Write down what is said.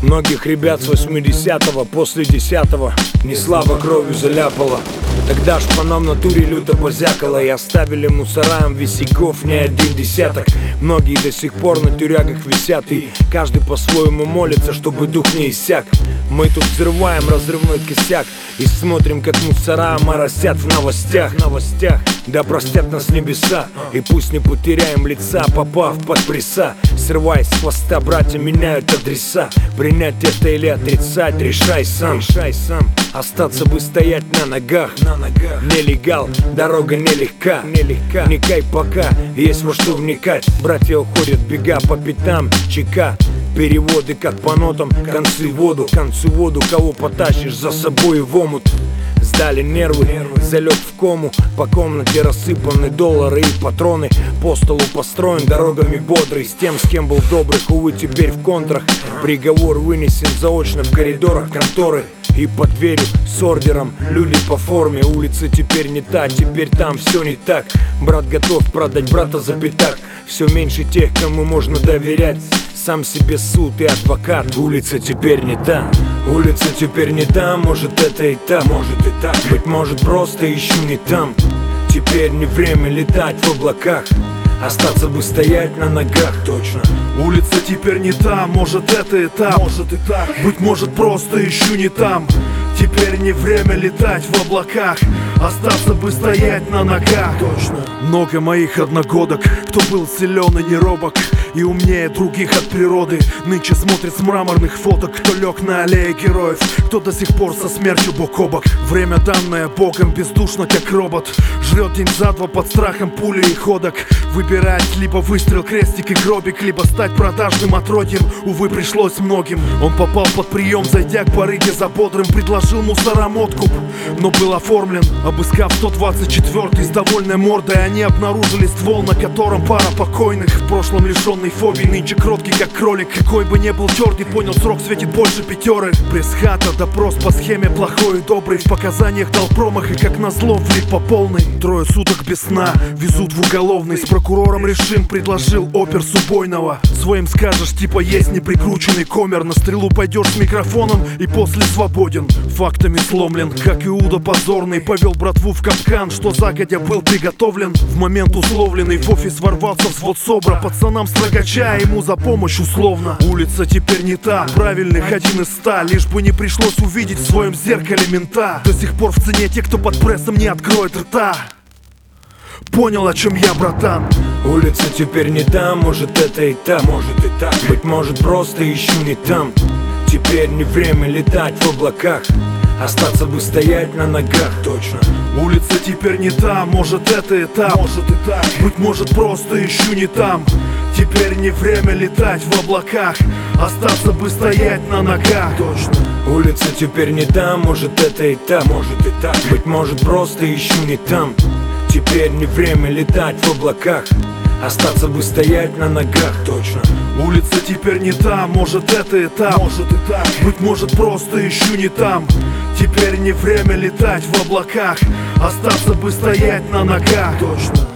Многих ребят с 80-го, после 10-го не слабо кровью заляпало. Тогда ж по нам натуре люто позякало, и оставили мусорам висяков не один десяток. Многие до сих пор на тюрягах висят, и каждый по-своему молится, чтобы дух не иссяк. Мы тут взрываем разрывной косяк и смотрим, как мусора моросят в новостях. Да простят нас небеса, и пусть не потеряем лица, попав под пресса. Срываясь с хвоста, братья меняют адреса. Принять это или отрицать, решай сам. Остаться бы стоять на ногах. Нелегал, дорога нелегка. Вникай пока, есть во что вникать. Братья уходят бега по пятам, чека. Переводы как по нотам, концы в воду. Кого потащишь за собой в омут. Сдали нервы, залег в кому. По комнате рассыпаны доллары и патроны. По столу построен дорогами бодрый. С тем, с кем был добрых, увы, теперь в контрах. Приговор вынесен заочно в коридорах конторы. И под дверью с ордером люди по форме. Улица теперь не та, теперь там все не так. Брат готов продать брата за пятак. Все меньше тех, кому можно доверять. Сам себе суд и адвокат. Улица теперь не та. Улица теперь не та, может это и та, может и так. Быть может просто еще не там. Теперь не время летать в облаках. Остаться бы стоять на ногах, точно. Улица теперь не та, может это и та, может и так. Быть может просто еще не там. Теперь не время летать в облаках. Остаться бы стоять на ногах, точно. Много моих одногодок, кто был силен и не робок, и умнее других от природы, нынче смотрит с мраморных фоток. Кто лег на аллее героев, кто до сих пор со смертью бок о бок. Время, данное Богом, бездушно как робот, жрет день за два под страхом пули и ходок. Выбирать либо выстрел, крестик и гробик, либо стать продажным отродьем. Увы, пришлось многим. Он попал под прием, зайдя к барыге за бодрым. Предложил мусорам откуп, но был оформлен. Обыскав 124-й с довольной мордой, они обнаружили ствол, на котором пара покойных. В прошлом лишенный фобий, нынче кроткий как кролик. Какой бы ни был твердый, понял, срок светит больше пятеры. Пресс-хата, допрос по схеме плохой и добрый. В показаниях дал промах и как назло влип по полной. 3 суток без сна, везут в уголовный. С прокурором решим, предложил опер с убойного. Своим скажешь, типа есть неприкрученный комер. На стрелу пойдешь с микрофоном и после свободен. Фактами сломлен, как Иуда позорный. Повел братву в капкан, что загодя был приготовлен. В момент условленный в офис ворвался взвод СОБРа. Пацанам строгача, ему за помощь условно. Улица теперь не та, правильных 1 из 100. Лишь бы не пришлось увидеть в своем зеркале мента. До сих пор в цене те, кто под прессом не откроет рта. Понял, о чем я, братан? Улица теперь не та, может это и та, может и так. Быть может просто еще не там. Теперь не время летать в облаках. Остаться бы стоять на ногах, точно. Улица теперь не та, может это и та, может и так. Быть может просто еще не там. Теперь не время летать в облаках. Остаться бы стоять на ногах, точно. Улица теперь не та, может это и та, может и так. Быть может просто еще не там. Теперь не время летать в облаках. Остаться бы стоять на ногах, точно. Улица теперь не та, может это и та, может и так. Быть может просто еще не там. Теперь не время летать в облаках. Остаться бы стоять на ногах, точно.